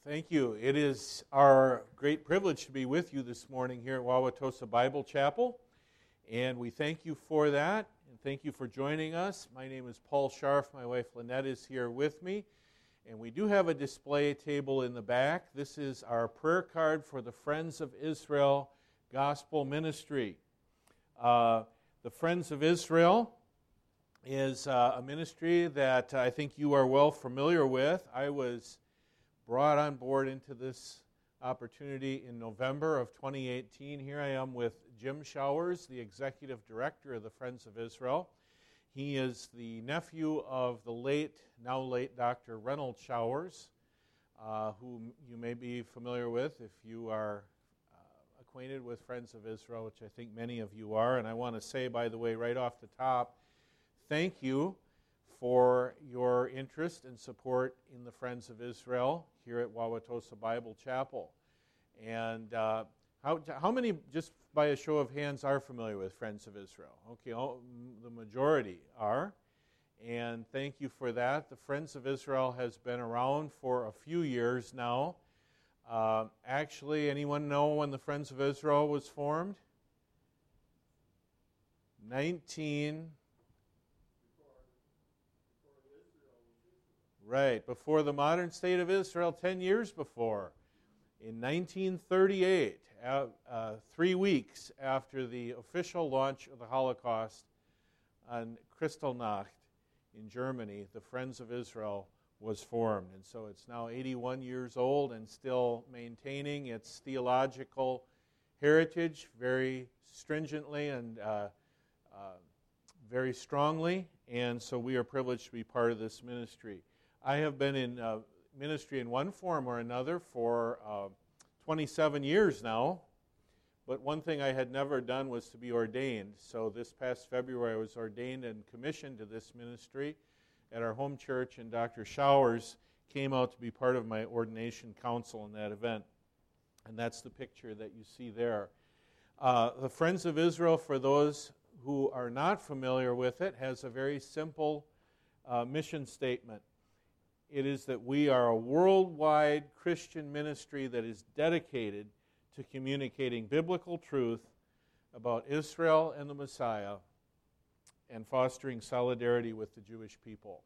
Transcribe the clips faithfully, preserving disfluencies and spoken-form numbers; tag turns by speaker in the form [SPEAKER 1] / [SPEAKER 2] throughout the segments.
[SPEAKER 1] Thank you. It is our great privilege to be with you this morning here at Wauwatosa Bible Chapel, and we thank you for that, and thank you for joining us. My name is Paul Scharf. My wife Lynette is here with me, and we do have a display table in the back. This is our prayer card for the Friends of Israel Gospel Ministry. Uh, the Friends of Israel is uh, a ministry that I think you are well familiar with. I was brought on board into this opportunity in November of twenty eighteen. Here I am with Jim Showers, the executive director of the Friends of Israel. He is the nephew of the late, now late, Doctor Reynold Showers, uh, who you may be familiar with if you are uh, acquainted with Friends of Israel, which I think many of you are. And I want to say, by the way, right off the top, thank you for your interest and support in the Friends of Israel here at Wauwatosa Bible Chapel. And uh, how, how many, just by a show of hands, are familiar with Friends of Israel? Okay, all, the majority are. And thank you for that. The Friends of Israel has been around for a few years now. Uh, actually, anyone know when the Friends of Israel was formed? nineteen Right, before the modern state of Israel, ten years before. In nineteen thirty-eight, uh, uh, three weeks after the official launch of the Holocaust on Kristallnacht in Germany, the Friends of Israel was formed. And so it's now eighty-one years old and still maintaining its theological heritage very stringently and uh, uh, very strongly. And so we are privileged to be part of this ministry. I have been in uh, ministry in one form or another for uh, twenty-seven years now, but one thing I had never done was to be ordained. So this past February I was ordained and commissioned to this ministry at our home church, and Doctor Showers came out to be part of my ordination council in that event. And that's the picture that you see there. Uh, the Friends of Israel, for those who are not familiar with it, has a very simple uh, mission statement. It is that we are a worldwide Christian ministry that is dedicated to communicating biblical truth about Israel and the Messiah and fostering solidarity with the Jewish people.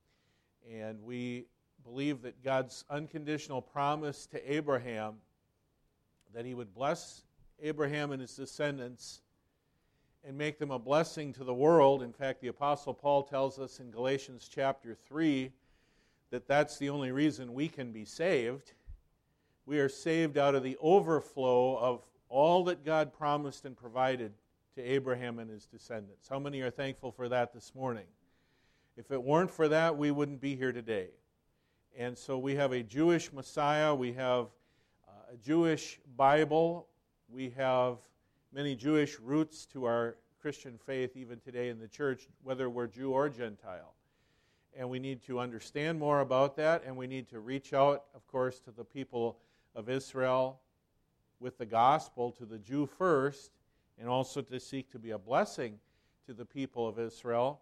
[SPEAKER 1] And we believe that God's unconditional promise to Abraham that he would bless Abraham and his descendants and make them a blessing to the world. In fact, the Apostle Paul tells us in Galatians chapter three that that's the only reason we can be saved. We are saved out of the overflow of all that God promised and provided to Abraham and his descendants. How many are thankful for that this morning? If it weren't for that, we wouldn't be here today. And so we have a Jewish Messiah, we have a Jewish Bible, we have many Jewish roots to our Christian faith even today in the church, whether we're Jew or Gentile. And we need to understand more about that, and we need to reach out, of course, to the people of Israel with the gospel, to the Jew first, and also to seek to be a blessing to the people of Israel.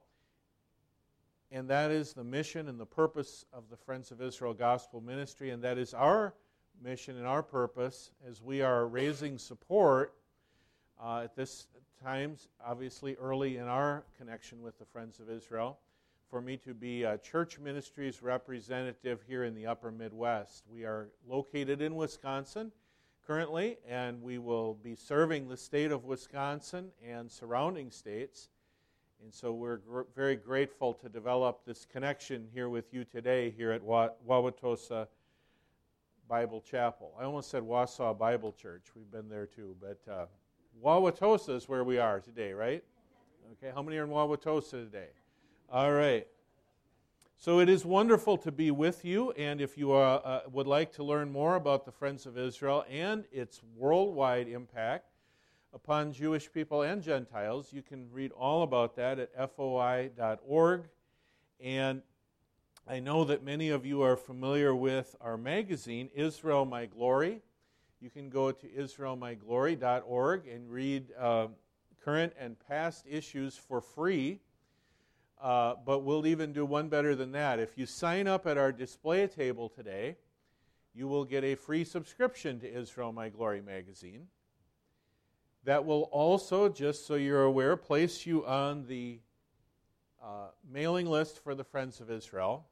[SPEAKER 1] And that is the mission and the purpose of the Friends of Israel Gospel Ministry, and that is our mission and our purpose as we are raising support uh, at this time, obviously early in our connection with the Friends of Israel, for me to be a church ministries representative here in the upper Midwest. We are located in Wisconsin currently, and we will be serving the state of Wisconsin and surrounding states. And so we're gr- very grateful to develop this connection here with you today here at Wa- Wauwatosa Bible Chapel. I almost said Wausau Bible Church. We've been there too, but uh, Wauwatosa is where we are today, right? Okay, how many are in Wauwatosa today? All right. So it is wonderful to be with you, and if you uh, uh, would like to learn more about the Friends of Israel and its worldwide impact upon Jewish people and Gentiles, you can read all about that at F O I dot org. And I know that many of you are familiar with our magazine, Israel My Glory. You can go to Israel My Glory dot org and read uh, current and past issues for free. Uh, but we'll even do one better than that. If you sign up at our display table today, you will get a free subscription to Israel My Glory magazine. That will also, just so you're aware, place you on the uh, mailing list for the Friends of Israel.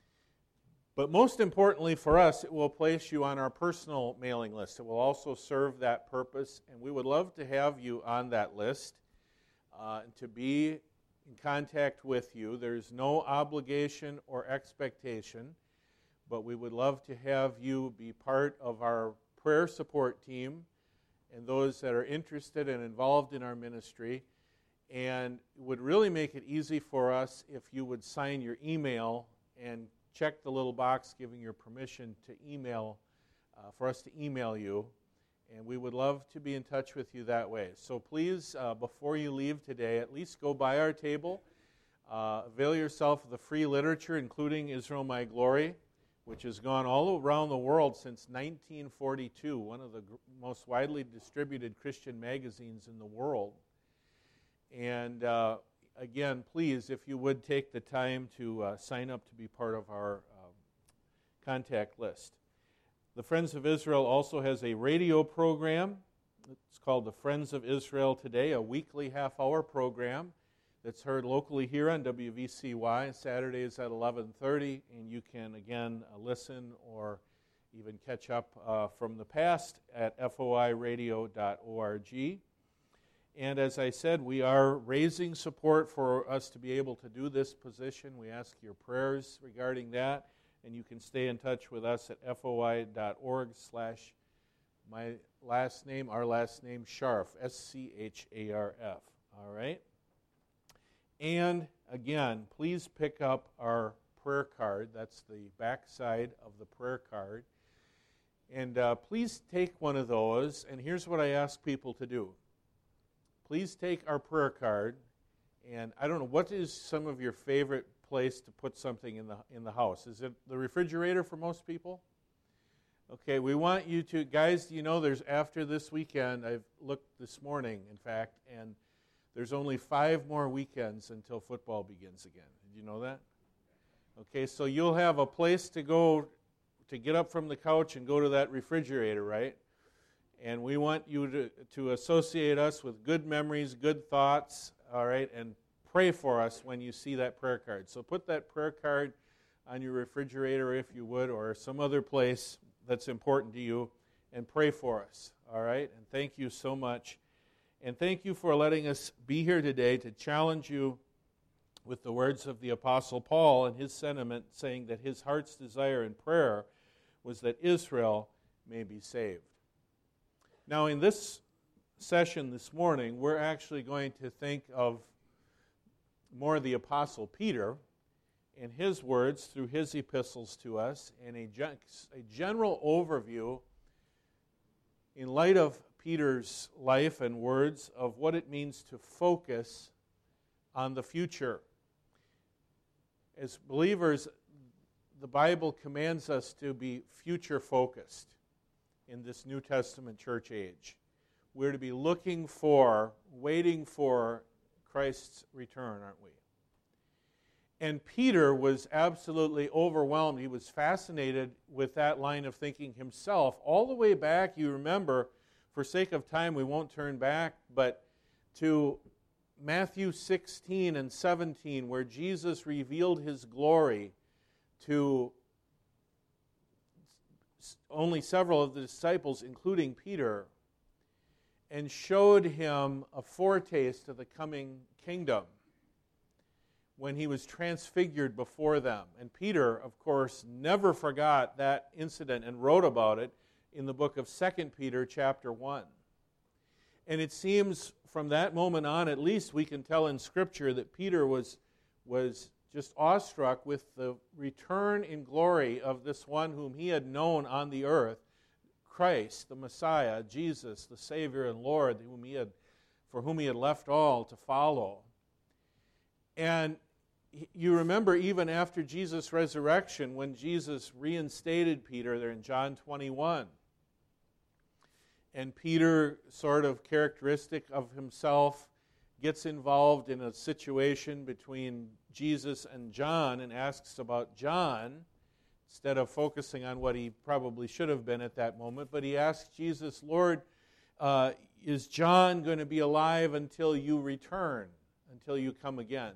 [SPEAKER 1] But most importantly for us, it will place you on our personal mailing list. It will also serve that purpose, and we would love to have you on that list uh, and to be in contact with you. There's no obligation or expectation, but we would love to have you be part of our prayer support team and those that are interested and involved in our ministry. And it would really make it easy for us if you would sign your email and check the little box giving your permission to email, uh, for us to email you. And we would love to be in touch with you that way. So please, uh, before you leave today, at least go by our table. Uh, avail yourself of the free literature, including Israel My Glory, which has gone all around the world since nineteen forty-two, one of the gr- most widely distributed Christian magazines in the world. And uh, again, please, if you would take the time to uh, sign up to be part of our um, contact list. The Friends of Israel also has a radio program. It's called the Friends of Israel Today, a weekly half-hour program that's heard locally here on W V C Y. Saturdays at eleven thirty, and you can, again, uh, listen or even catch up uh, from the past at F O I radio dot org. And as I said, we are raising support for us to be able to do this position. We ask your prayers regarding that, and you can stay in touch with us at F O I dot org slash my last name, our last name, Scharf, S C H A R F. All right? And again, please pick up our prayer card. That's the back side of the prayer card. And uh, please take one of those, and here's what I ask people to do. Please take our prayer card, and I don't know, what is some of your favorite place to put something in the in the house? Is it the refrigerator for most people? Okay, we want you to, guys, you know, there's after this weekend, I've looked this morning, in fact, and there's only five more weekends until football begins again. Did you know that? Okay, so you'll have a place to go to get up from the couch and go to that refrigerator, right? And we want you to, to associate us with good memories, good thoughts, all right, and pray for us when you see that prayer card. So put that prayer card on your refrigerator, if you would, or some other place that's important to you, and pray for us, all right? And thank you so much. And thank you for letting us be here today to challenge you with the words of the Apostle Paul and his sentiment, saying that his heart's desire and prayer was that Israel may be saved. Now, in this session this morning, we're actually going to think of more of the Apostle Peter and his words through his epistles to us, and a, gen- a general overview in light of Peter's life and words of what it means to focus on the future. As believers, the Bible commands us to be future-focused in this New Testament church age. We're to be looking for, waiting for Christ's return, aren't we? And Peter was absolutely overwhelmed. He was fascinated with that line of thinking himself. All the way back, you remember, for sake of time, we won't turn back, but to Matthew sixteen and seventeen, where Jesus revealed his glory to only several of the disciples, including Peter, and showed him a foretaste of the coming kingdom when he was transfigured before them. And Peter, of course, never forgot that incident and wrote about it in the book of Second Peter chapter one. And it seems from that moment on, at least we can tell in Scripture, that Peter was, was just awestruck with the return in glory of this one whom he had known on the earth, Christ, the Messiah, Jesus, the Savior and Lord, whom he had, for whom he had left all to follow. And you remember even after Jesus' resurrection, when Jesus reinstated Peter there in John twenty-one, and Peter, sort of characteristic of himself, gets involved in a situation between Jesus and John and asks about John, instead of focusing on what he probably should have been at that moment. But he asked Jesus, Lord, uh, is John going to be alive until you return, until you come again?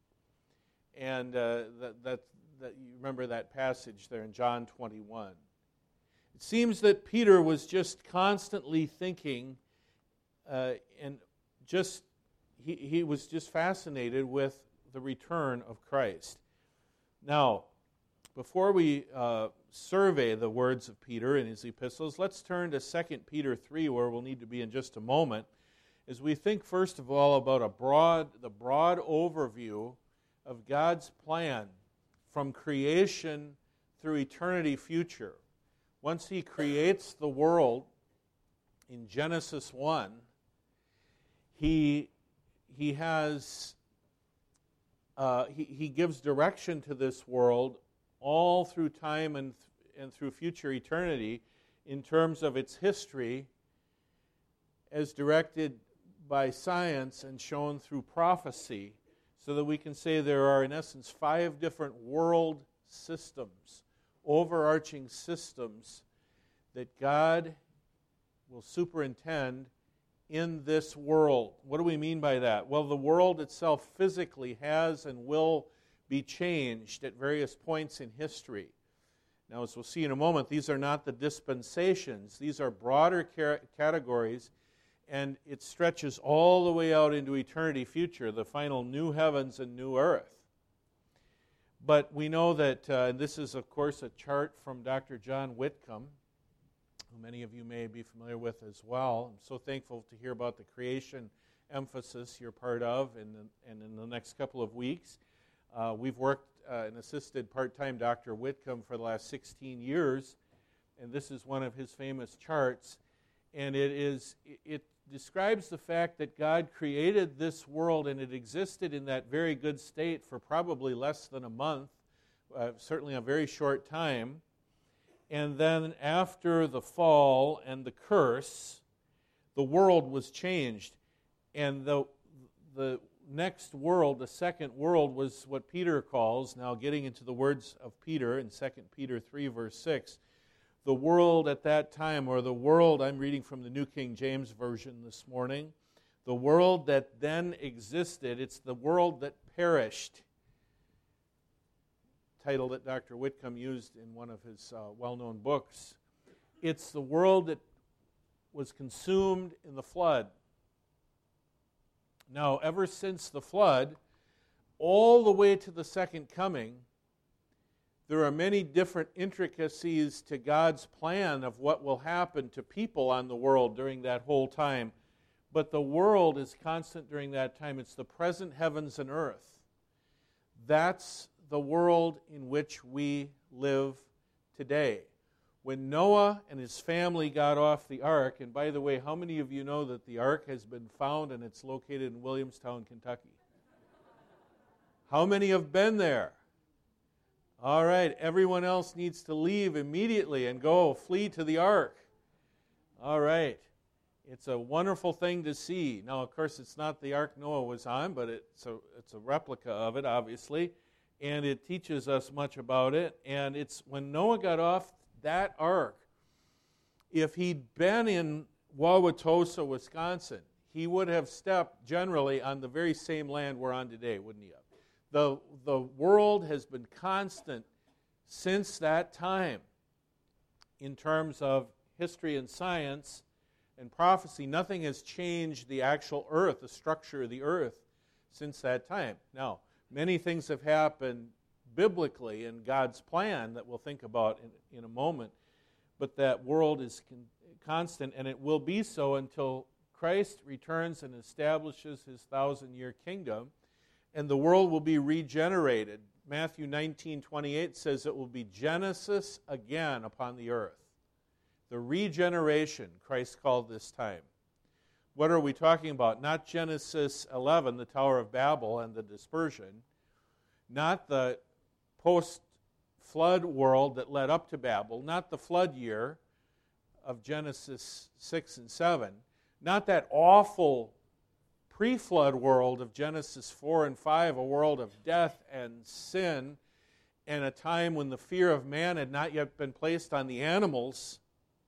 [SPEAKER 1] And uh, that, that, that you remember that passage there in John twenty-one. It seems that Peter was just constantly thinking, uh, and just he, he was just fascinated with the return of Christ. Now, before we uh, survey the words of Peter in his epistles, let's turn to Second Peter three, where we'll need to be in just a moment, as we think first of all about a broad, the broad overview of God's plan from creation through eternity future. Once he creates the world in Genesis one, he, he has uh, he, he gives direction to this world all through time and, and through future eternity in terms of its history as directed by science and shown through prophecy, so that we can say there are, in essence, five different world systems, overarching systems that God will superintend in this world. What do we mean by that? Well, the world itself physically has and will be changed at various points in history. Now, as we'll see in a moment, these are not the dispensations. These are broader categories, and it stretches all the way out into eternity future, the final new heavens and new earth. But we know that, uh, and this is, of course, a chart from Doctor John Whitcomb, who many of you may be familiar with as well. I'm so thankful to hear about the creation emphasis you're part of in the, and in the next couple of weeks. Uh, we've worked uh, and assisted part-time Doctor Whitcomb for the last sixteen years, and this is one of his famous charts. And it is it describes the fact that God created this world, and it existed in that very good state for probably less than a month, uh, certainly a very short time. And then after the fall and the curse, the world was changed. And the, the next world, the second world, was what Peter calls, now getting into the words of Peter in Second Peter three, verse six, the world at that time, or the world, I'm reading from the New King James Version this morning, the world that then existed, it's the world that perished. Title that Doctor Whitcomb used in one of his uh, well-known books. It's the world that was consumed in the flood. Now, ever since the flood, all the way to the second coming, there are many different intricacies to God's plan of what will happen to people on the world during that whole time. But the world is constant during that time. It's the present heavens and earth. That's the world in which we live today. When Noah and his family got off the ark, and by the way, how many of you know that the ark has been found and it's located in Williamstown, Kentucky? How many have been there? All right, everyone else needs to leave immediately and go flee to the ark. All right. It's a wonderful thing to see. Now, of course, it's not the ark Noah was on, but it's a, it's a replica of it, obviously. And it teaches us much about it. And it's when Noah got off that ark, if he'd been in Wauwatosa, Wisconsin, he would have stepped generally on the very same land we're on today, wouldn't he have? The, the world has been constant since that time in terms of history and science and prophecy. Nothing has changed the actual earth, the structure of the earth, since that time. Now, many things have happened biblically in God's plan that we'll think about in, in a moment, but that world is con- constant, and it will be so until Christ returns and establishes his thousand-year kingdom, and the world will be regenerated. Matthew nineteen twenty-eight says it will be Genesis again upon the earth. The regeneration, Christ called this time. What are we talking about? Not Genesis eleven, the Tower of Babel and the dispersion. Not the post-flood world that led up to Babel. Not the flood year of Genesis six and seven. Not that awful pre-flood world of Genesis four and five, a world of death and sin and a time when the fear of man had not yet been placed on the animals.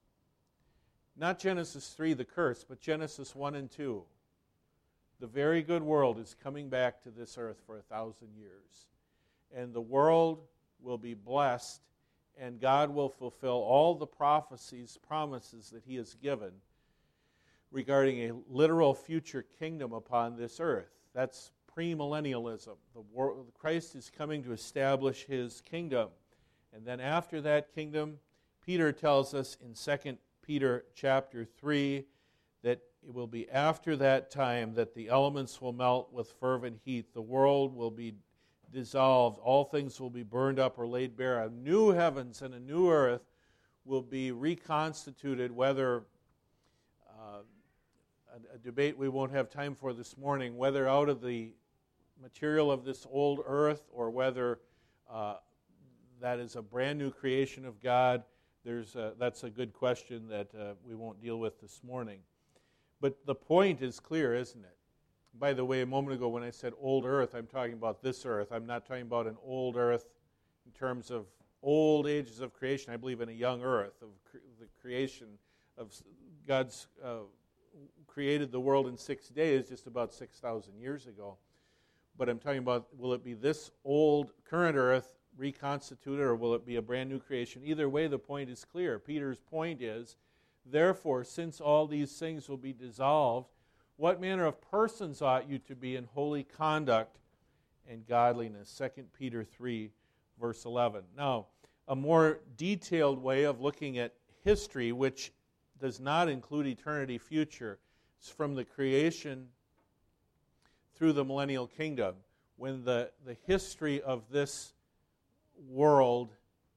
[SPEAKER 1] Not Genesis three, the curse, but Genesis one and two. The very good world is coming back to this earth for a thousand years. And the world will be blessed, and God will fulfill all the prophecies, promises that He has given regarding a literal future kingdom upon this earth. That's premillennialism. The world, Christ is coming to establish His kingdom. And then after that kingdom, Peter tells us in Second Peter chapter three that it will be after that time that the elements will melt with fervent heat. The world will be dissolved. All things will be burned up or laid bare. A new heavens and a new earth will be reconstituted, whether uh, a, a debate we won't have time for this morning, whether out of the material of this old earth or whether uh, that is a brand new creation of God. There's a, that's a good question that uh, we won't deal with this morning. But the point is clear, isn't it? By the way, a moment ago when I said old earth, I'm talking about this earth. I'm not talking about an old earth in terms of old ages of creation. I believe in a young earth, of cre- the creation of God's uh, created the world in six days just about six thousand years ago. But I'm talking about, will it be this old current earth reconstituted, or will it be a brand new creation? Either way, the point is clear. Peter's point is, therefore, since all these things will be dissolved, what manner of persons ought you to be in holy conduct and godliness? Second Peter three, verse eleven. Now, a more detailed way of looking at history, which does not include eternity future, is from the creation through the millennial kingdom, when the, the history of this world,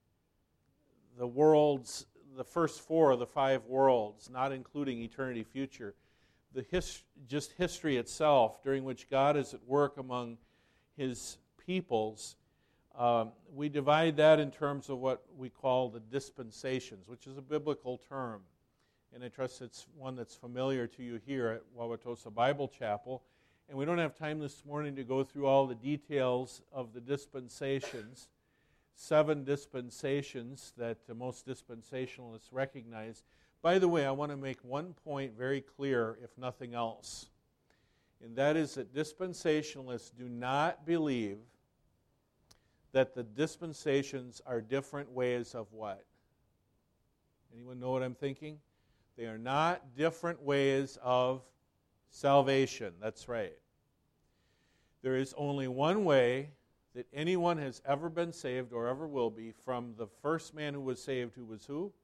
[SPEAKER 1] the world's, the first four of the five worlds, not including eternity future, the his, just history itself, during which God is at work among His peoples, um, we divide that in terms of what we call the dispensations, which is a biblical term. And I trust it's one that's familiar to you here at Wauwatosa Bible Chapel. And we don't have time this morning to go through all the details of the dispensations, seven dispensations that uh, most dispensationalists recognize. By the way, I want to make one point very clear, if nothing else, and that is that dispensationalists do not believe that the dispensations are different ways of what? Anyone know what I'm thinking? They are not different ways of salvation. That's right. There is only one way that anyone has ever been saved or ever will be, from the first man who was saved, who was who?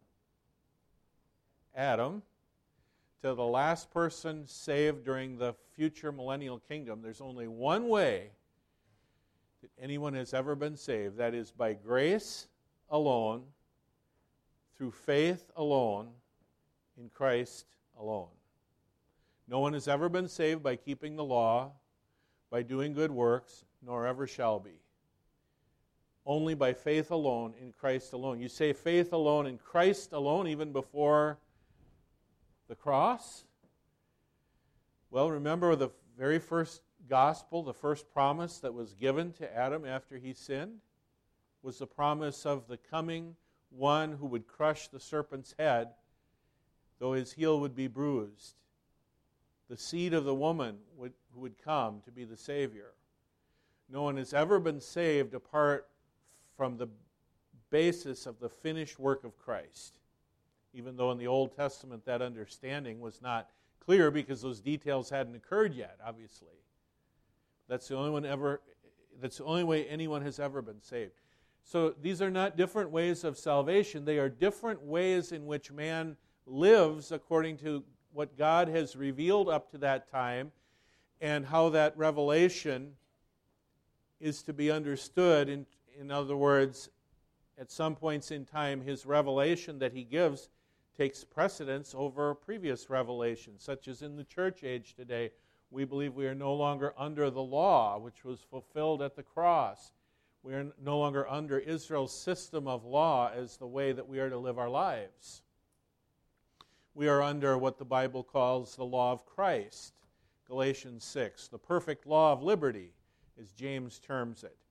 [SPEAKER 1] Adam, to the last person saved during the future millennial kingdom. There's only one way that anyone has ever been saved. That is by grace alone, through faith alone, in Christ alone. No one has ever been saved by keeping the law, by doing good works, nor ever shall be. Only by faith alone, in Christ alone. You say faith alone in Christ alone, even before the cross? Well, remember the very first gospel, the first promise that was given to Adam after he sinned was the promise of the coming one who would crush the serpent's head, though his heel would be bruised. The seed of the woman would, who would come to be the Savior. No one has ever been saved apart from the basis of the finished work of Christ, even though in the Old Testament that understanding was not clear because those details hadn't occurred yet, obviously. That's the only one ever. That's the only way anyone has ever been saved. So these are not different ways of salvation. They are different ways in which man lives according to what God has revealed up to that time, and how that revelation is to be understood. In, in other words, at some points in time, His revelation that He gives takes precedence over previous revelations, such as in the church age today. We believe we are no longer under the law, which was fulfilled at the cross. We are no longer under Israel's system of law as the way that we are to live our lives. We are under what the Bible calls the law of Christ, Galatians six, the perfect law of liberty, as James terms it.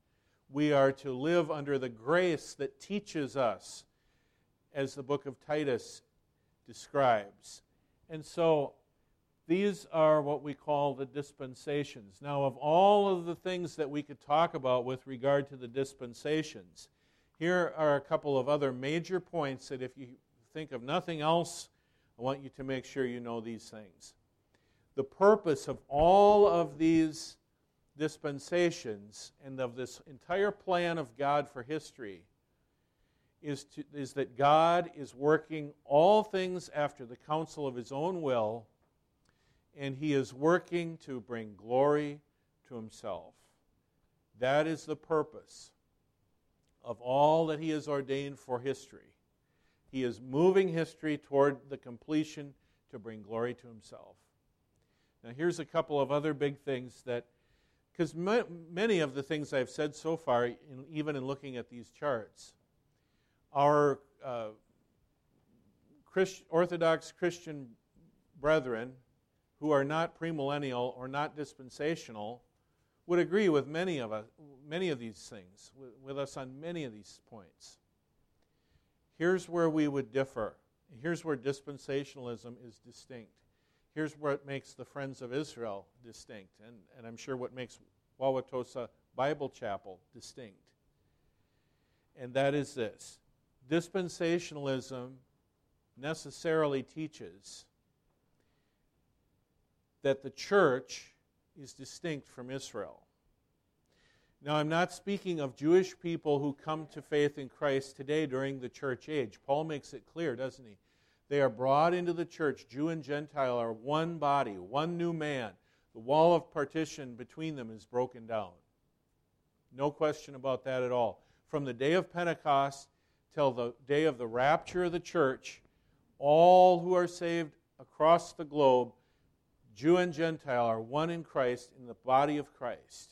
[SPEAKER 1] We are to live under the grace that teaches us, as the book of Titus describes. And so these are what we call the dispensations. Now, of all of the things that we could talk about with regard to the dispensations, here are a couple of other major points that if you think of nothing else, I want you to make sure you know these things. The purpose of all of these dispensations and of this entire plan of God for history is, to, is that God is working all things after the counsel of His own will, and He is working to bring glory to Himself. That is the purpose of all that He has ordained for history. He is moving history toward the completion to bring glory to Himself. Now here's a couple of other big things that, because ma- many of the things I've said so far, in, even in looking at these charts, our uh, Christ, Orthodox Christian brethren who are not premillennial or not dispensational would agree with many of us, many of these things, with, with us on many of these points. Here's where we would differ. Here's where dispensationalism is distinct. Here's what makes the Friends of Israel distinct, and, and I'm sure what makes Wauwatosa Bible Chapel distinct. And that is this. Dispensationalism necessarily teaches that the church is distinct from Israel. Now, I'm not speaking of Jewish people who come to faith in Christ today during the church age. Paul makes it clear, doesn't he? They are brought into the church. Jew and Gentile are one body, one new man. The wall of partition between them is broken down. No question about that at all. From the day of Pentecost till the day of the rapture of the church, all who are saved across the globe, Jew and Gentile, are one in Christ, in the body of Christ.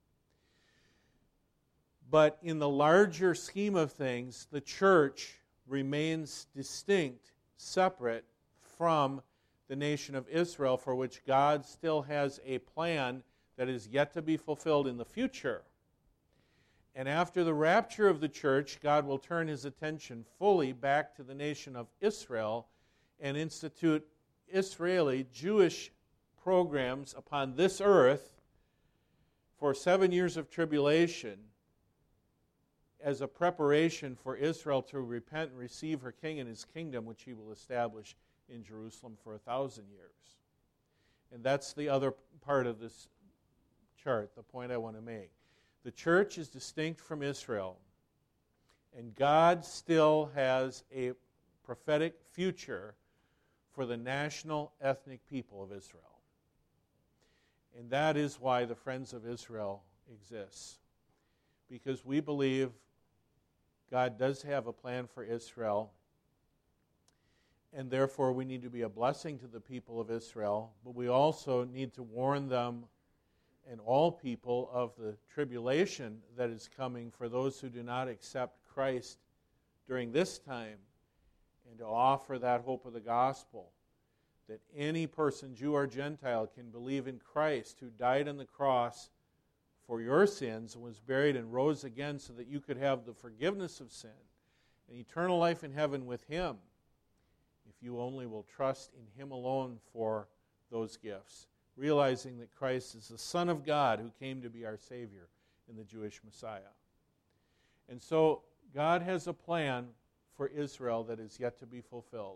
[SPEAKER 1] But in the larger scheme of things, the church remains distinct, separate from the nation of Israel, for which God still has a plan that is yet to be fulfilled in the future. And after the rapture of the church, God will turn His attention fully back to the nation of Israel and institute Israeli Jewish programs upon this earth for seven years of tribulation as a preparation for Israel to repent and receive her king and his kingdom, which He will establish in Jerusalem for a thousand years. And that's the other part of this chart, the point I want to make. The church is distinct from Israel, and God still has a prophetic future for the national ethnic people of Israel. And that is why the Friends of Israel exists. Because we believe God does have a plan for Israel, and therefore we need to be a blessing to the people of Israel, but we also need to warn them and all people of the tribulation that is coming for those who do not accept Christ during this time, and to offer that hope of the gospel, that any person, Jew or Gentile, can believe in Christ, who died on the cross for your sins and was buried and rose again so that you could have the forgiveness of sin and eternal life in heaven with Him, if you only will trust in Him alone for those gifts, realizing that Christ is the Son of God who came to be our Savior in the Jewish Messiah. And so God has a plan for Israel that is yet to be fulfilled.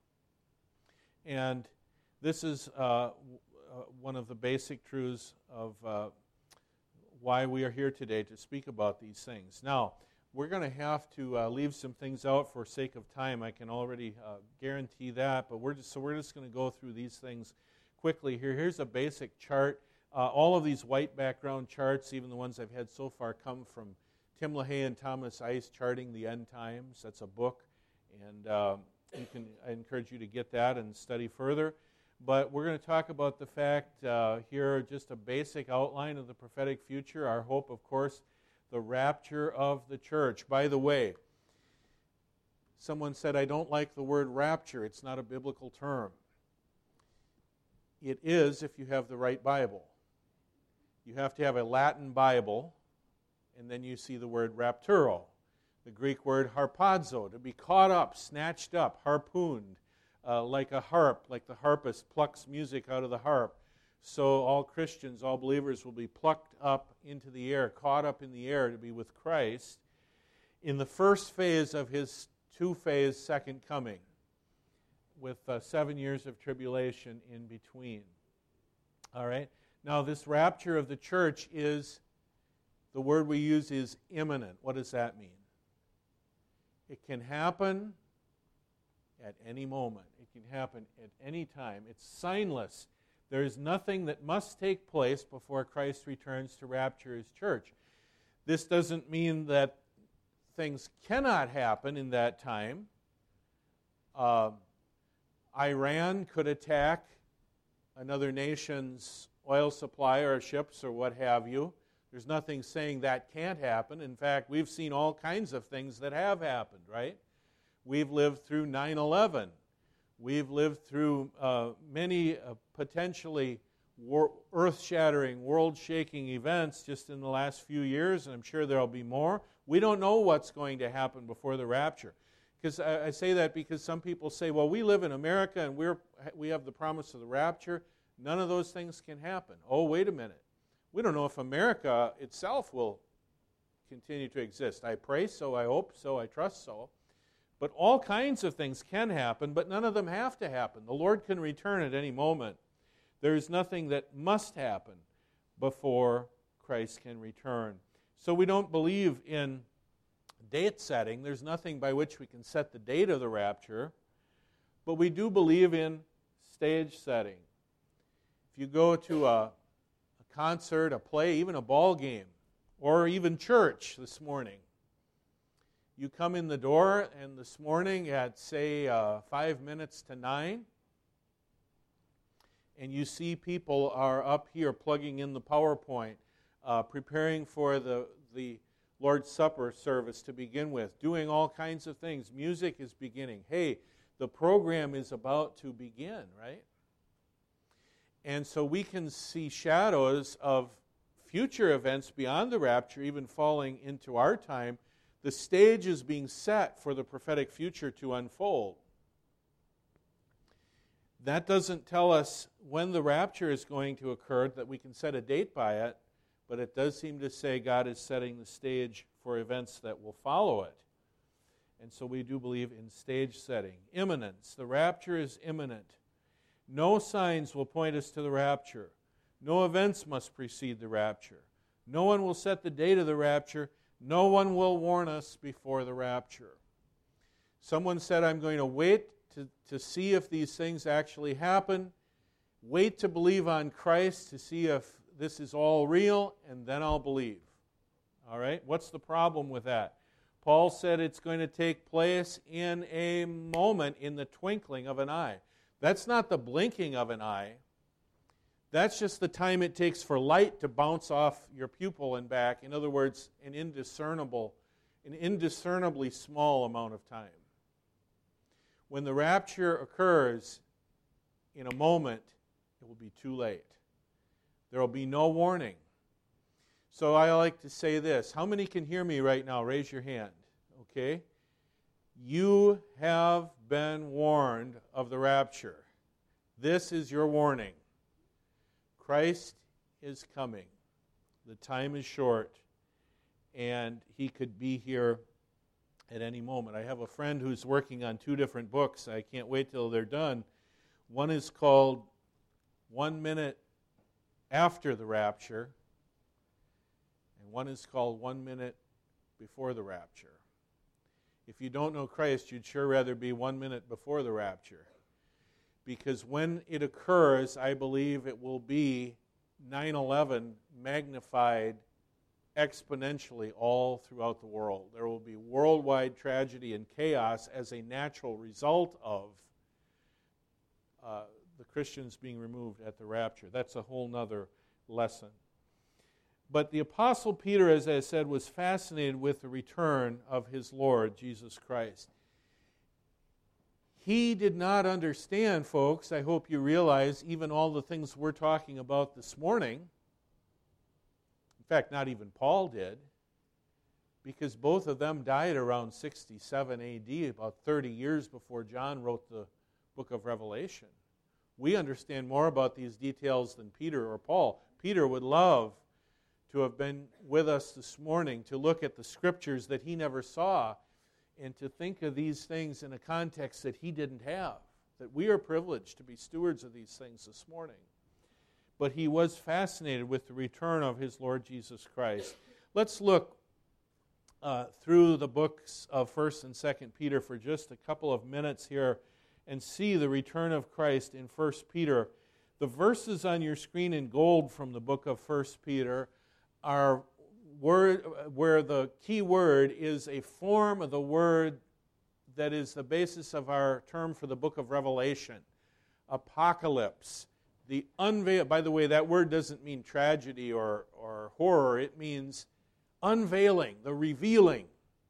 [SPEAKER 1] And this is uh, one of the basic truths of uh, why we are here today, to speak about these things. Now, we're going to have to uh, leave some things out for sake of time. I can already uh, guarantee that, but we're just, so we're just going to go through these things quickly here. Here's a basic chart. Uh, all of these white background charts, even the ones I've had so far, come from Tim LaHaye and Thomas Ice, Charting the End Times. That's a book, and uh, you can, I encourage you to get that and study further. But we're going to talk about the fact uh, here, just a basic outline of the prophetic future. Our hope, of course, the rapture of the church. By the way, someone said, I don't like the word rapture. It's not a biblical term. It is if you have the right Bible. You have to have a Latin Bible, And then you see the word rapturo, the Greek word harpazo, to be caught up, snatched up, harpooned, uh, like a harp, like the harpist plucks music out of the harp. So all Christians, all believers will be plucked up into the air, caught up in the air to be with Christ in the first phase of his two-phase second coming, with uh, seven years of tribulation in between. All right? Now, this rapture of the church is, the word we use is imminent. What does that mean? It can happen at any moment. It can happen at any time. It's signless. There is nothing that must take place before Christ returns to rapture his church. This doesn't mean that things cannot happen in that time. Uh, Iran could attack another nation's oil supply or ships or what have you. There's nothing saying that can't happen. In fact, we've seen all kinds of things that have happened, right? We've lived through nine eleven. We've lived through uh, many uh, potentially war- earth-shattering, world-shaking events just in the last few years, and I'm sure there will be more. We don't know what's going to happen before the rapture. Because I, I say that because some people say, well, we live in America and we're, we have the promise of the rapture. None of those things can happen. Oh, wait a minute. We don't know if America itself will continue to exist. I pray so, I hope so, I trust so. But all kinds of things can happen, but none of them have to happen. The Lord can return at any moment. There's nothing that must happen before Christ can return. So we don't believe in date setting. There's nothing by which we can set the date of the rapture, but we do believe in stage setting. If you go to a, a concert, a play, even a ball game, or even church this morning, you come in the door, and this morning at, say, uh, five minutes to nine, and you see people are up here plugging in the PowerPoint, uh, preparing for the, the Lord's Supper service to begin with, doing all kinds of things. Music is beginning. Hey, the program is about to begin, right? And so we can see shadows of future events beyond the rapture, even falling into our time. The stage is being set for the prophetic future to unfold. That doesn't tell us when the rapture is going to occur, that we can set a date by it, but it does seem to say God is setting the stage for events that will follow it. And so we do believe in stage setting. Imminence. The rapture is imminent. No signs will point us to the rapture. No events must precede the rapture. No one will set the date of the rapture. No one will warn us before the rapture. Someone said, I'm going to wait to, to see if these things actually happen, wait to believe on Christ to see if this is all real, and then I'll believe. All right? What's the problem with that? Paul said it's going to take place in a moment, in the twinkling of an eye. That's not the blinking of an eye. That's just the time it takes for light to bounce off your pupil and back. In other words, an indiscernible, an indiscernibly small amount of time. When the rapture occurs in a moment, it will be too late. There will be no warning. So I like to say this. How many can hear me right now? Raise your hand. Okay? You have been warned of the rapture. This is your warning. Christ is coming. The time is short, and he could be here at any moment. I have a friend who's working on two different books. I can't wait till they're done. One is called One Minute After the Rapture, and one is called One Minute Before the Rapture. If you don't know Christ, you'd sure rather be one minute before the rapture. Because when it occurs, I believe it will be nine eleven magnified exponentially all throughout the world. There will be worldwide tragedy and chaos as a natural result of uh, the Christians being removed at the rapture. That's a whole nother lesson. But the Apostle Peter, as I said, was fascinated with the return of his Lord, Jesus Christ. He did not understand, folks, I hope you realize, even all the things we're talking about this morning. In fact, not even Paul did. because both of them died around sixty-seven A D, about thirty years before John wrote the book of Revelation. We understand more about these details than Peter or Paul. Peter would love to have been with us this morning to look at the scriptures that he never saw and to think of these things in a context that he didn't have, that we are privileged to be stewards of these things this morning. But he was fascinated with the return of his Lord Jesus Christ. Let's look uh, through the books of First and Second Peter for just a couple of minutes here and see the return of Christ in First Peter. The verses on your screen in gold from the book of First Peter are word where the key word is a form of the word that is the basis of our term for the book of Revelation, apocalypse. The unveil. By the way, that word doesn't mean tragedy or, or horror. It means unveiling, the revealing.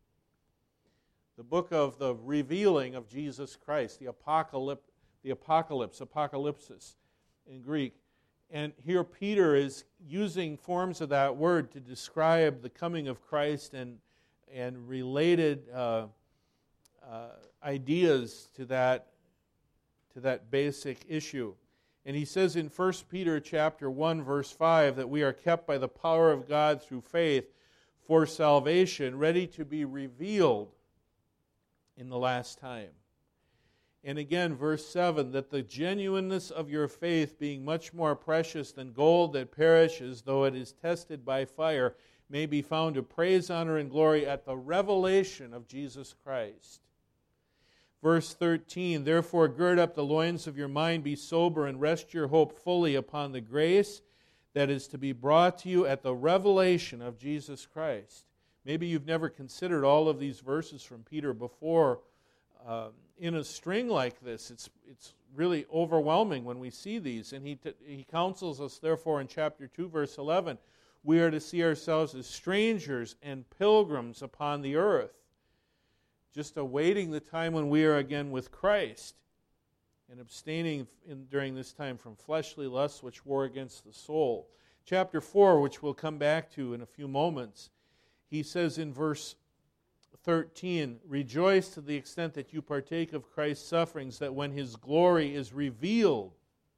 [SPEAKER 1] The book of the revealing of Jesus Christ, the apocalypse, the apocalypse, apocalypsis in Greek. And here Peter is using forms of that word to describe the coming of Christ and, and related uh, uh, ideas to that, to that basic issue. And he says in First Peter chapter one, verse five, that we are kept by the power of God through faith for salvation, ready to be revealed in the last time. And again, verse seven, that the genuineness of your faith, being much more precious than gold that perishes, though it is tested by fire, may be found to praise, honor, and glory at the revelation of Jesus Christ. Verse thirteen, therefore gird up the loins of your mind, be sober, and rest your hope fully upon the grace that is to be brought to you at the revelation of Jesus Christ. Maybe you've never considered all of these verses from Peter before uh, in a string like this. It's it's really overwhelming when we see these. And he, t- he counsels us, therefore, in chapter two, verse eleven, we are to see ourselves as strangers and pilgrims upon the earth, just awaiting the time when we are again with Christ and abstaining in, during this time from fleshly lusts which war against the soul. Chapter four, which we'll come back to in a few moments, he says in verse thirteen, rejoice to the extent that you partake of Christ's sufferings, that when his glory is revealed,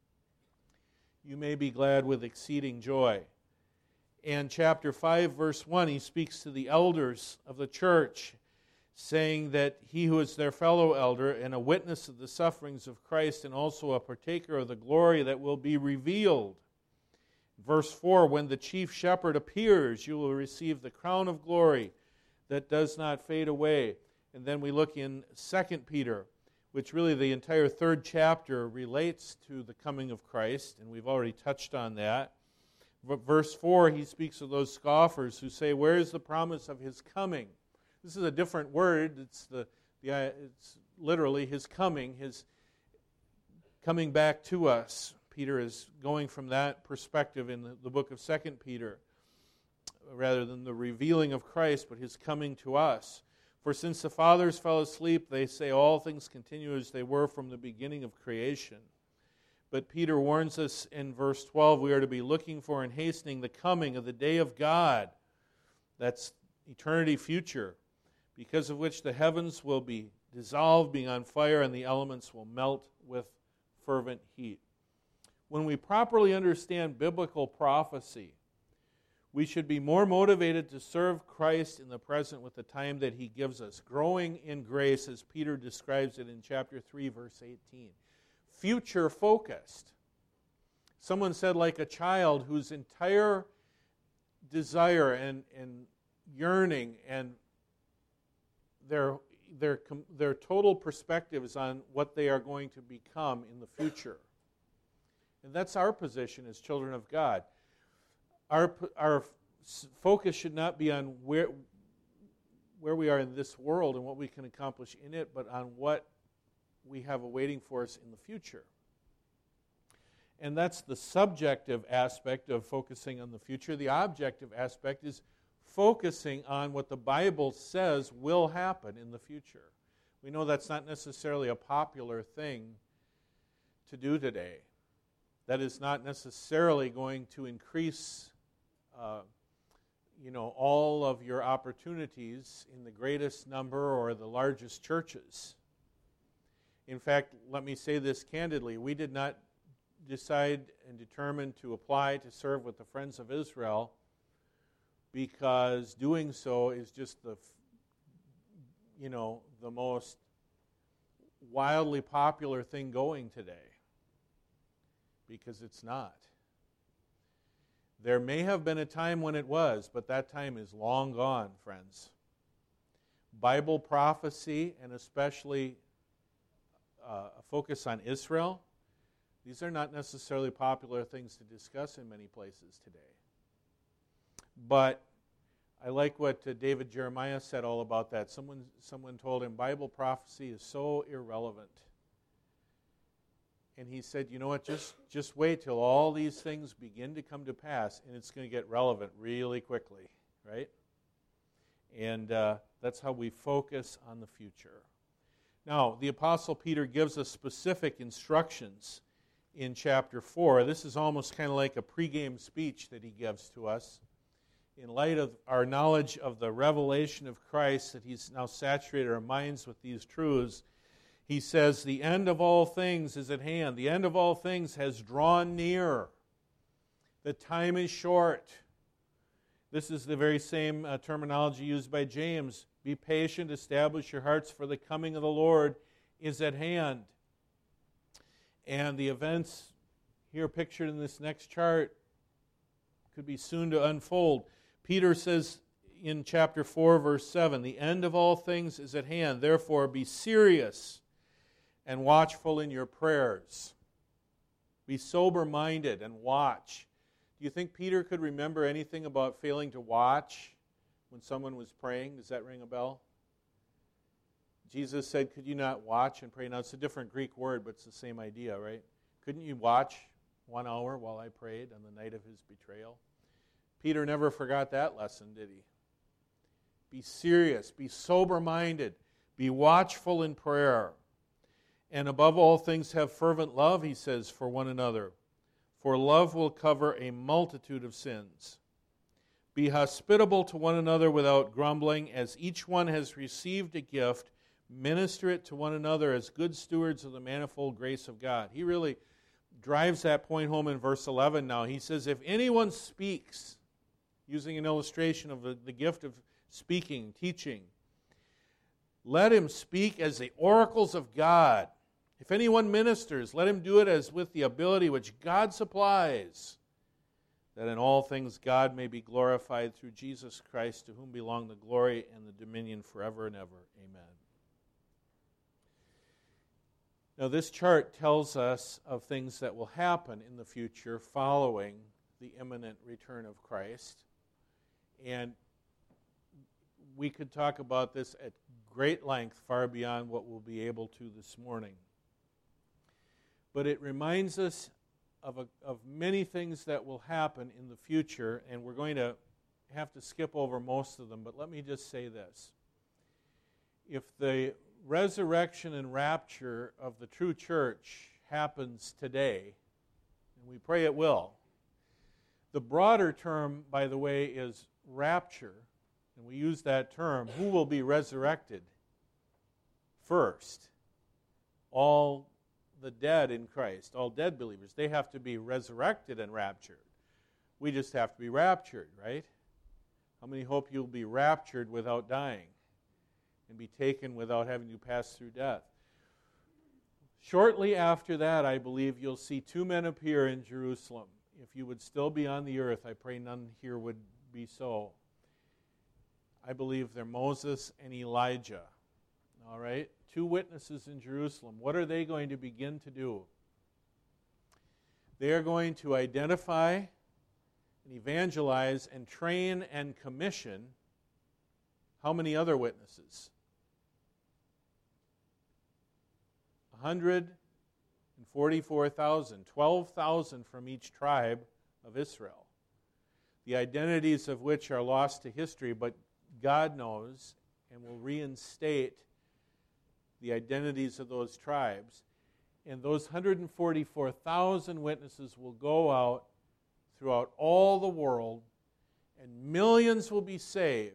[SPEAKER 1] you may be glad with exceeding joy. And chapter five, verse one, he speaks to the elders of the church, saying that he who is their fellow elder and a witness of the sufferings of Christ and also a partaker of the glory that will be revealed. Verse four, when the chief shepherd appears, you will receive the crown of glory that does not fade away. And then we look in Second Peter, which really the entire third chapter relates to the coming of Christ, and we've already touched on that. Verse four, he speaks of those scoffers who say, where is the promise of his coming? This is a different word. It's the, the it's literally his coming, his coming back to us. Peter is going from that perspective in the, the book of Second Peter, rather than the revealing of Christ, but his coming to us. For since the fathers fell asleep, they say all things continue as they were from the beginning of creation. But Peter warns us in verse twelve, we are to be looking for and hastening the coming of the day of God. That's eternity future, because of which the heavens will be dissolved, being on fire, and the elements will melt with fervent heat. When we properly understand biblical prophecy, we should be more motivated to serve Christ in the present with the time that he gives us, growing in grace, as Peter describes it in chapter three, verse eighteen. Future-focused. Someone said, like a child whose entire desire and, and yearning and their, their, their total perspective is on what they are going to become in the future. And that's our position as children of God. Our, our focus should not be on where, where we are in this world and what we can accomplish in it, but on what we have awaiting for us in the future. And that's the subjective aspect of focusing on the future. The objective aspect is focusing on what the Bible says will happen in the future. We know that's not necessarily a popular thing to do today. That is not necessarily going to increase, uh, you know, all of your opportunities in the greatest number or the largest churches. In fact, let me say this candidly. We did not decide and determine to apply to serve with the Friends of Israel because doing so is just the, you know, the most wildly popular thing going today. Because it's not. There may have been a time when it was, but that time is long gone, friends. Bible prophecy, and especially uh, a focus on Israel, these are not necessarily popular things to discuss in many places today. But I like what uh, David Jeremiah said all about that. Someone, someone told him Bible prophecy is so irrelevant. And he said, you know what, just, just wait till all these things begin to come to pass, and it's going to get relevant really quickly, right? And uh, that's how we focus on the future. Now, the Apostle Peter gives us specific instructions in chapter four. This is almost kind of like a pregame speech that he gives to us. In light of our knowledge of the revelation of Christ, that he's now saturated our minds with these truths, he says, the end of all things is at hand. The end of all things has drawn near. The time is short. This is the very same uh, terminology used by James. Be patient, establish your hearts, for the coming of the Lord is at hand. And the events here pictured in this next chart could be soon to unfold. Peter says in chapter four, verse seven, the end of all things is at hand. Therefore, be serious and watchful in your prayers. Be sober-minded and watch. Do you think Peter could remember anything about failing to watch when someone was praying? Does that ring a bell? Jesus said, could you not watch and pray? Now, it's a different Greek word, but it's the same idea, right? Couldn't you watch one hour while I prayed on the night of his betrayal? Peter never forgot that lesson, did he? Be serious, be sober-minded, be watchful in prayer. And above all things, have fervent love, he says, for one another. For love will cover a multitude of sins. Be hospitable to one another without grumbling. As each one has received a gift, minister it to one another as good stewards of the manifold grace of God. He really drives that point home in verse eleven now. He says, if anyone speaks, using an illustration of the, the gift of speaking, teaching, let him speak as the oracles of God. If anyone ministers, let him do it as with the ability which God supplies, that in all things God may be glorified through Jesus Christ, to whom belong the glory and the dominion forever and ever. Amen. Now, this chart tells us of things that will happen in the future following the imminent return of Christ. And we could talk about this at great length, far beyond what we'll be able to this morning. But it reminds us of, a, of many things that will happen in the future, and we're going to have to skip over most of them, but let me just say this. If the resurrection and rapture of the true church happens today, and we pray it will, the broader term, by the way, is rapture, and we use that term, who will be resurrected first? All the dead in Christ, all dead believers, they have to be resurrected and raptured. We just have to be raptured, right? How many hope you'll be raptured without dying and be taken without having to pass through death? Shortly after that, I believe you'll see two men appear in Jerusalem. If you would still be on the earth, I pray none here would be so. I believe they're Moses and Elijah. All right? Two witnesses in Jerusalem. What are they going to begin to do? They are going to identify and evangelize and train and commission how many other witnesses? one hundred forty-four thousand, twelve thousand from each tribe of Israel, the identities of which are lost to history, but God knows and will reinstate the identities of those tribes. And those one hundred forty-four thousand witnesses will go out throughout all the world And millions will be saved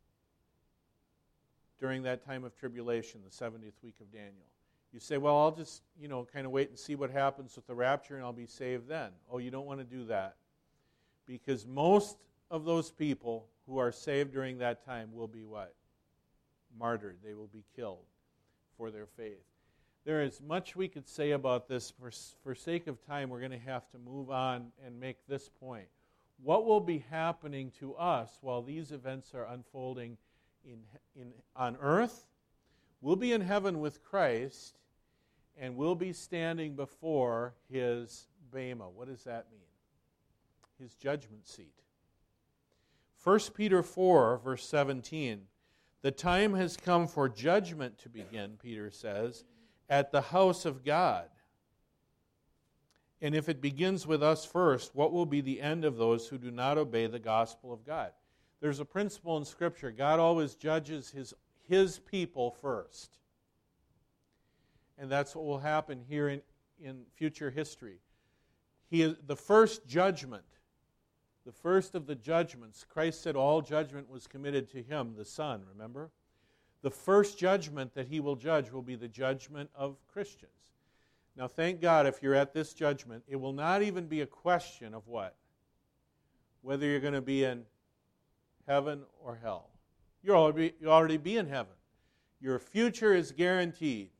[SPEAKER 1] during that time of tribulation, the seventieth week of Daniel. You say, well, I'll just, you know, kind of wait and see what happens with the rapture and I'll be saved then. Oh, you don't want to do that. Because most of those people who are saved during that time will be what? Martyred. They will be killed for their faith. There is much we could say about this. For, for sake of time, we're going to have to move on and make this point. What will be happening to us while these events are unfolding in, in, on earth? We'll be in heaven with Christ, and we'll be standing before His bema. What does that mean? His judgment seat. First Peter four, verse seventeen. The time has come for judgment to begin, Peter says, at the house of God. And if it begins with us first, what will be the end of those who do not obey the gospel of God? There's a principle in Scripture. God always judges His, his people first. And that's what will happen here in, in future history. He is, the first judgment, the first of the judgments, Christ said all judgment was committed to Him, the Son, remember? The first judgment that He will judge will be the judgment of Christians. Now, thank God if you're at this judgment, it will not even be a question of what? Whether you're going to be in heaven or hell. You'll already, you'll already be in heaven. Your future is guaranteed.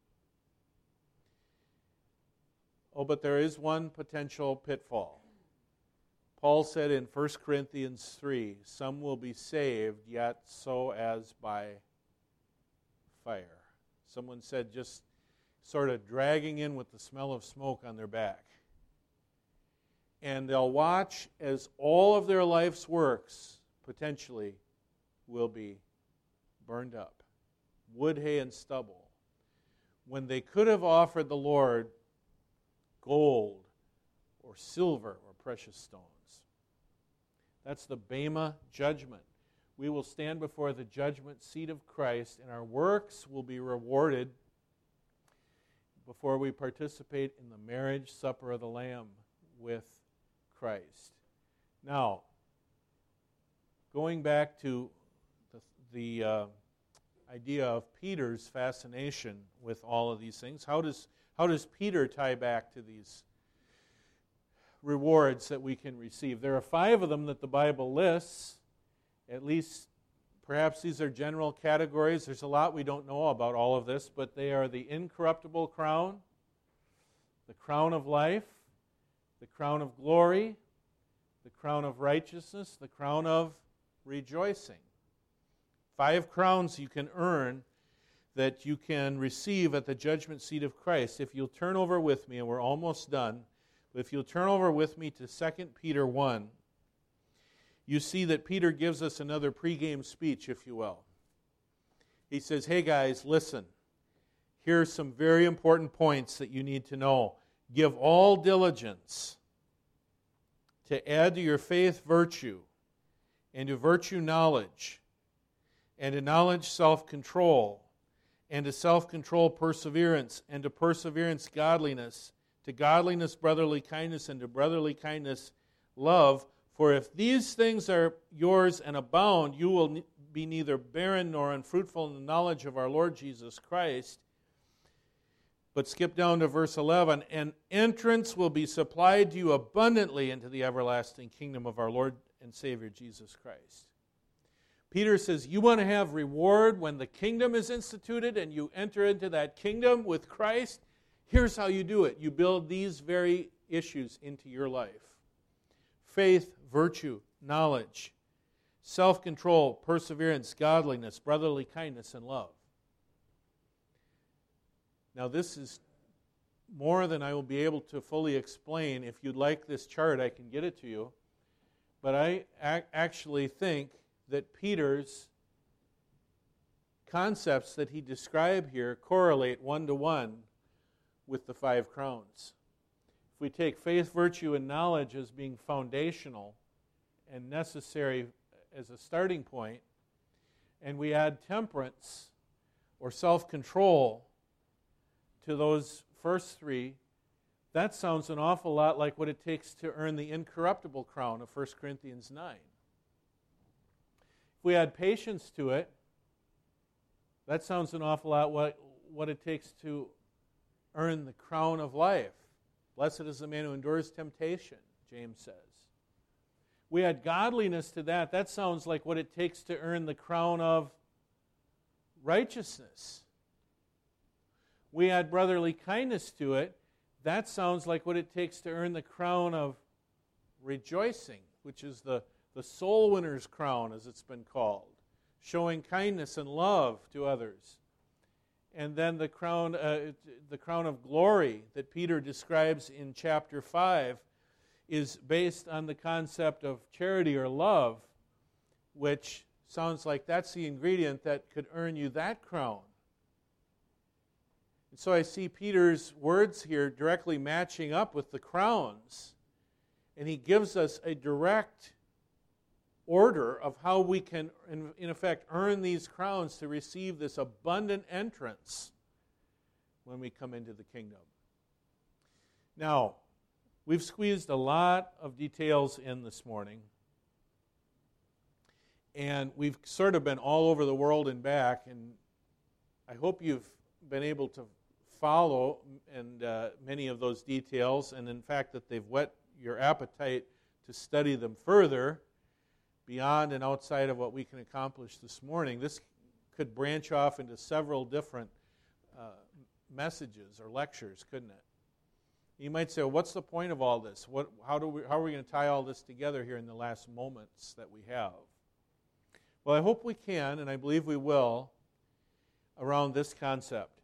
[SPEAKER 1] Oh, but there is one potential pitfall. Paul said in First Corinthians three, some will be saved, yet so as by fire. Someone said just sort of dragging in with the smell of smoke on their back. And they'll watch as all of their life's works potentially will be burned up. Wood, hay, and stubble. When they could have offered the Lord gold or silver or precious stones. That's the Bema judgment. We will stand before the judgment seat of Christ, and our works will be rewarded before we participate in the marriage supper of the Lamb with Christ. Now, going back to the, the uh, idea of Peter's fascination with all of these things, how does, how does Peter tie back to these rewards that we can receive? There are five of them that the Bible lists. At least, perhaps these are general categories. There's a lot we don't know about all of this, but they are the incorruptible crown, the crown of life, the crown of glory, the crown of righteousness, the crown of rejoicing. Five crowns you can earn that you can receive at the judgment seat of Christ. If you'll turn over with me, and we're almost done, but if you'll turn over with me to Second Peter one, you see that Peter gives us another pregame speech, if you will. He says, hey guys, listen. Here's some very important points that you need to know. Give all diligence to add to your faith virtue, and to virtue knowledge, and to knowledge self-control, and to self-control perseverance, and to perseverance godliness, to godliness brotherly kindness, and to brotherly kindness love. For if these things are yours and abound, you will be neither barren nor unfruitful in the knowledge of our Lord Jesus Christ. But skip down to verse eleven. And entrance will be supplied to you abundantly into the everlasting kingdom of our Lord and Savior Jesus Christ. Peter says, you want to have reward when the kingdom is instituted and you enter into that kingdom with Christ? Here's how you do it. You build these very issues into your life. Faith, virtue, knowledge, self-control, perseverance, godliness, brotherly kindness, and love. Now this is more than I will be able to fully explain. If you'd like this chart, I can get it to you. But I ac- actually think that Peter's concepts that he described here correlate one-to-one with the five crowns. If we take faith, virtue, and knowledge as being foundational and necessary as a starting point, and we add temperance or self-control to those first three, that sounds an awful lot like what it takes to earn the incorruptible crown of First Corinthians nine. we add patience to it, that sounds an awful lot what, what it takes to earn the crown of life. Blessed is the man who endures temptation, James says. We add godliness to that. That sounds like what it takes to earn the crown of righteousness. We add brotherly kindness to it. That sounds like what it takes to earn the crown of rejoicing, which is the, the soul winner's crown, as it's been called, showing kindness and love to others. And then the crown, uh, the crown of glory that Peter describes in chapter five is based on the concept of charity or love, which sounds like that's the ingredient that could earn you that crown. And so I see Peter's words here directly matching up with the crowns, and he gives us a direct order of how we can, in, in effect, earn these crowns to receive this abundant entrance when we come into the kingdom. Now, we've squeezed a lot of details in this morning, and we've sort of been all over the world and back, and I hope you've been able to follow and uh, many of those details, and in fact that they've whet your appetite to study them further beyond and outside of what we can accomplish this morning. This could branch off into several different uh, messages or lectures, couldn't it? You might say, well, what's the point of all this? What, how, do we, how are we going to tie all this together here in the last moments that we have? Well, I hope we can, and I believe we will, around this concept.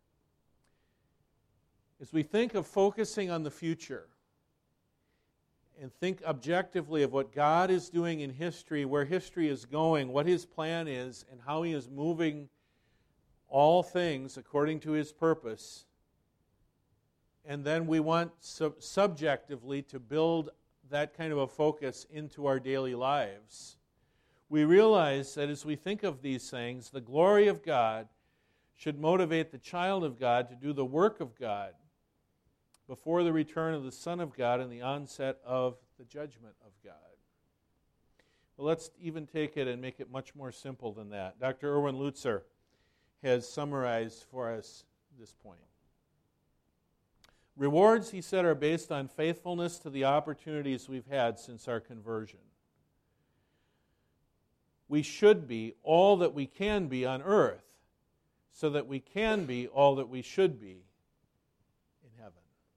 [SPEAKER 1] As we think of focusing on the future and think objectively of what God is doing in history, where history is going, what His plan is, and how He is moving all things according to His purpose, and then we want sub- subjectively to build that kind of a focus into our daily lives, we realize that as we think of these things, the glory of God should motivate the child of God to do the work of God before the return of the Son of God and the onset of the judgment of God. Well, let's even take it and make it much more simple than that. Doctor Erwin Lutzer has summarized for us this point. Rewards, he said, are based on faithfulness to the opportunities we've had since our conversion. We should be all that we can be on earth so that we can be all that we should be in heaven.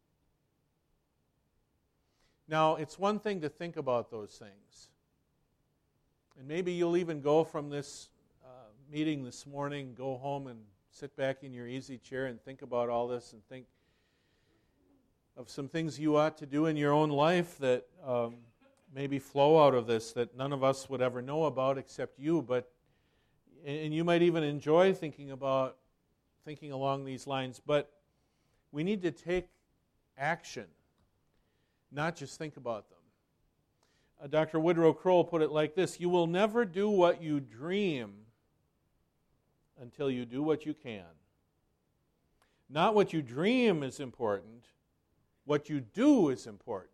[SPEAKER 1] Now, it's one thing to think about those things. And maybe you'll even go from this uh, meeting this morning, go home and sit back in your easy chair and think about all this and think of some things you ought to do in your own life that um, maybe flow out of this that none of us would ever know about except you. But and you might even enjoy thinking about thinking along these lines. But we need to take action, not just think about them. Uh, Doctor Woodrow Kroll put it like this: you will never do what you dream until you do what you can. Not what you dream is important. What you do is important.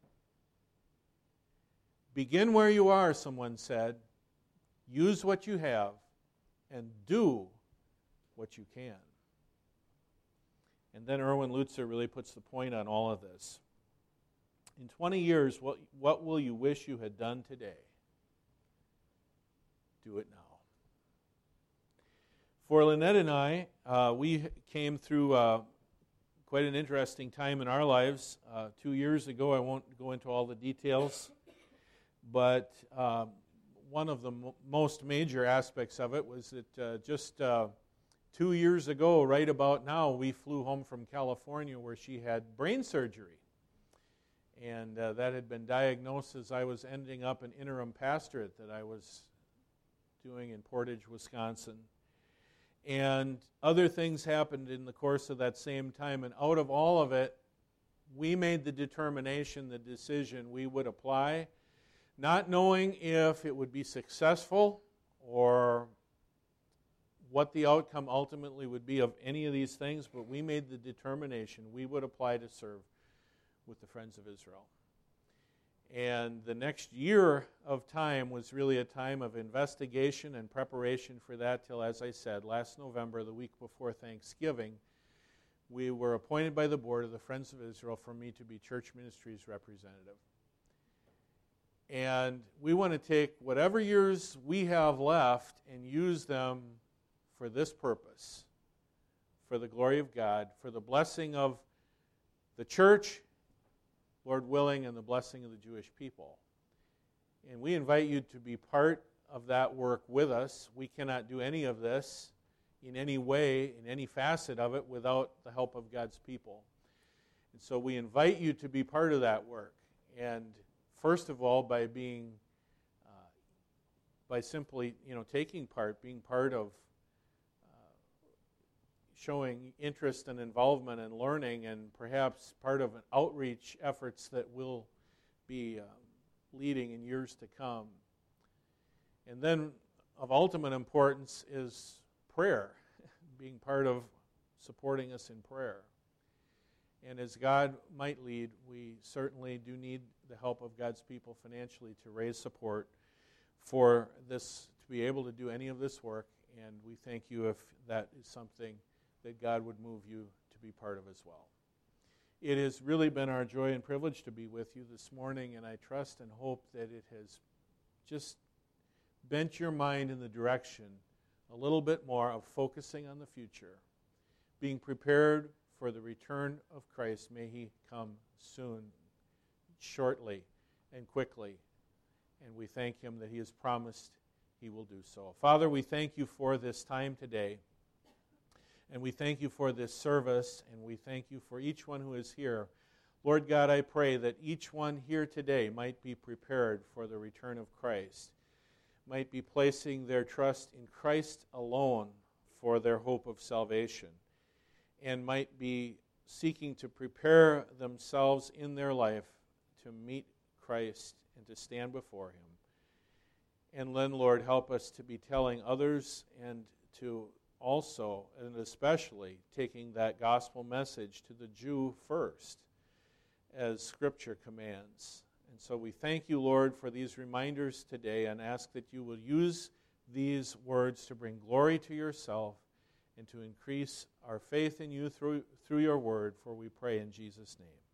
[SPEAKER 1] Begin where you are, someone said. Use what you have and do what you can. And then Erwin Lutzer really puts the point on all of this. In twenty years, what, what will you wish you had done today? Do it now. For Lynette and I, uh, we came through uh, quite an interesting time in our lives. Uh, two years ago, I won't go into all the details, but uh, one of the mo- most major aspects of it was that uh, just uh, two years ago, right about now, we flew home from California where she had brain surgery. And uh, that had been diagnosed as I was ending up an interim pastorate that I was doing in Portage, Wisconsin. And other things happened in the course of that same time. And out of all of it, we made the determination, the decision we would apply, not knowing if it would be successful or what the outcome ultimately would be of any of these things, but we made the determination we would apply to serve with the Friends of Israel. And the next year of time was really a time of investigation and preparation for that till, as I said, last November, the week before Thanksgiving, we were appointed by the board of the Friends of Israel for me to be church ministries representative. And we want to take whatever years we have left and use them for this purpose, for the glory of God, for the blessing of the church, Lord willing, and the blessing of the Jewish people. And we invite you to be part of that work with us. We cannot do any of this in any way, in any facet of it, without the help of God's people. And so we invite you to be part of that work. And first of all, by being, uh, by simply, you know, taking part, being part of uh, showing interest and involvement and learning, and perhaps part of an outreach efforts that we'll be uh, leading in years to come. And then of ultimate importance is prayer, being part of supporting us in prayer. And as God might lead, we certainly do need the help of God's people financially to raise support for this, to be able to do any of this work. And we thank you if that is something that God would move you to be part of as well. It has really been our joy and privilege to be with you this morning, and I trust and hope that it has just bent your mind in the direction a little bit more of focusing on the future, being prepared for the return of Christ. May he come soon, shortly, and quickly. And we thank him that he has promised he will do so. Father, we thank you for this time today. And we thank you for this service, and we thank you for each one who is here. Lord God, I pray that each one here today might be prepared for the return of Christ, might be placing their trust in Christ alone for their hope of salvation, and might be seeking to prepare themselves in their life to meet Christ and to stand before him. And then, Lord, help us to be telling others, and to also and especially taking that gospel message to the Jew first, as Scripture commands. And so we thank you, Lord, for these reminders today, and ask that you will use these words to bring glory to yourself and to increase our faith in you through, through your word, for we pray in Jesus' name.